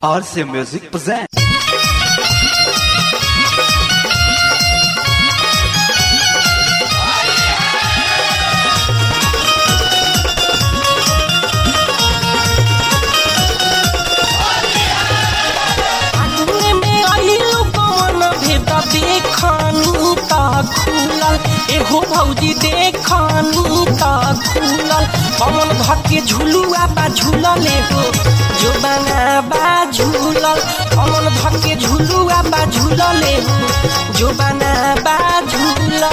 RC Music presents. एहो भौजी देखनी त खुलल कमल धके झुलुआ बा झुलल हो जो बना बा झुलल कमल धके झुलुआ बा झुलल हो जो बना बा झुलल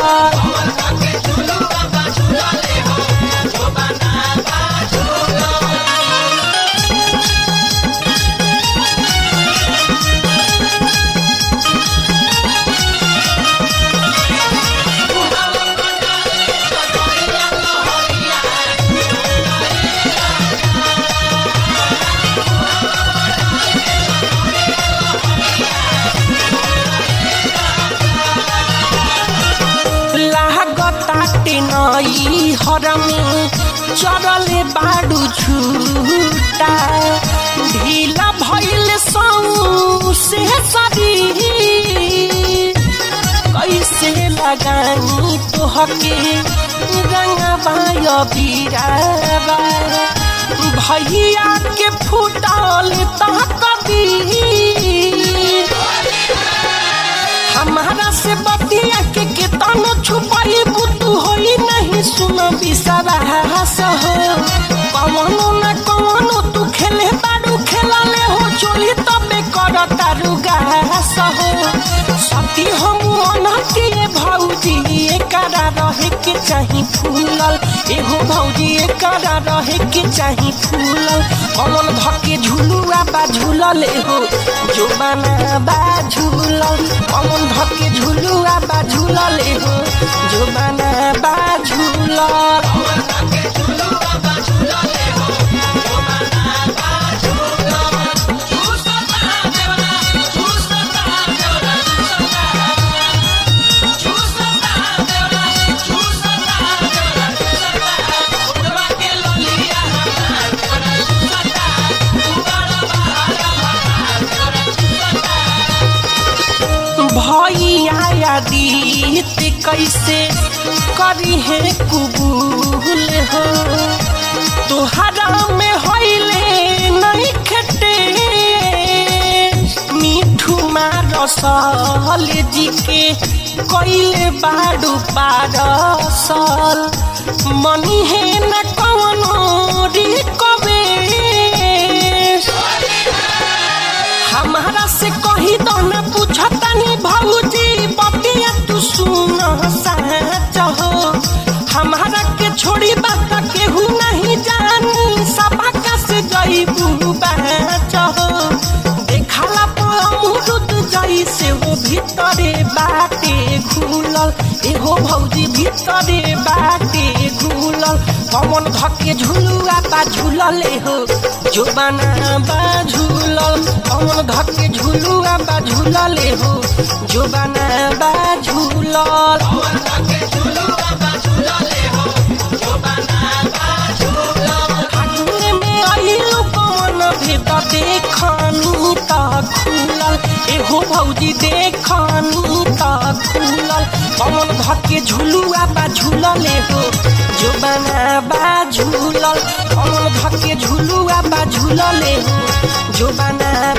नई हरमी चरले बाडू छूटा ढीला भइल से शरीर कैसे लगानी तोहके रंगबाय बीराबा भैया के फूटल तहकबीर हमारा से बतिया के केतनो छुपाई बुतू होई नहीं सुनो बिसरास हो कवनो न कवनो तू खेले बाडू खेलाले हो चोली तबे कर तारू गास हो सती हम अनहती भौजी एकरा रहे के चाही फूलल एहो भौजी एकरा रहे के चाही फूलल कमल धके झुलुआ बा झुलल हो जो बना बा झुलल कमल धके झुलुआ बा झुलल हो जो बना बा झुलल भैया दीत कैसे करी है कुबूल हो तोहरा में होइले नहीं खटे मीठू मारसल जी के कोइले बाडू पारसल मनी है न कवनो रिकबे हमारा से कही दो न पूछतानी भौजी बतिया तू सुन सच हो हमारा के छोड़ी बात केहू नहीं जानी सबका से जईबू बच हो देखला अमरुद जैसे हो भीतरे बाटे घुलल एहो भौजी भीतरे बाटे घुलल कमल धके झुलुआ बा झुलल हो जो बना बा झुलल कमल धके झुलुआ बा झुलल हो जो बना बा झुलल आगुए में आइलू कौन भेद देखनी त खुलल एहो भौजी देखनी त खुलल कमल धके झुलुआ बा झुलल हो जो बना बा झुलल कमल धके झुलुआ बा झुलल हो जो बना